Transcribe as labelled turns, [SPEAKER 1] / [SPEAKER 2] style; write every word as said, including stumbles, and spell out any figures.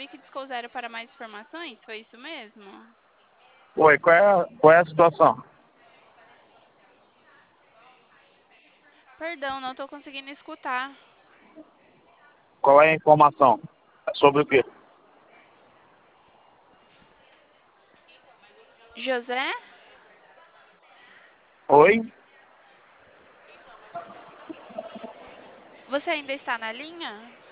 [SPEAKER 1] telefone que discou zero para mais informações, foi isso mesmo?
[SPEAKER 2] Oi, qual é, a- qual é a situação?
[SPEAKER 1] Perdão, não estou conseguindo escutar.
[SPEAKER 2] Qual é a informação? Sobre o quê?
[SPEAKER 1] José?
[SPEAKER 2] Oi?
[SPEAKER 1] Você ainda está na linha?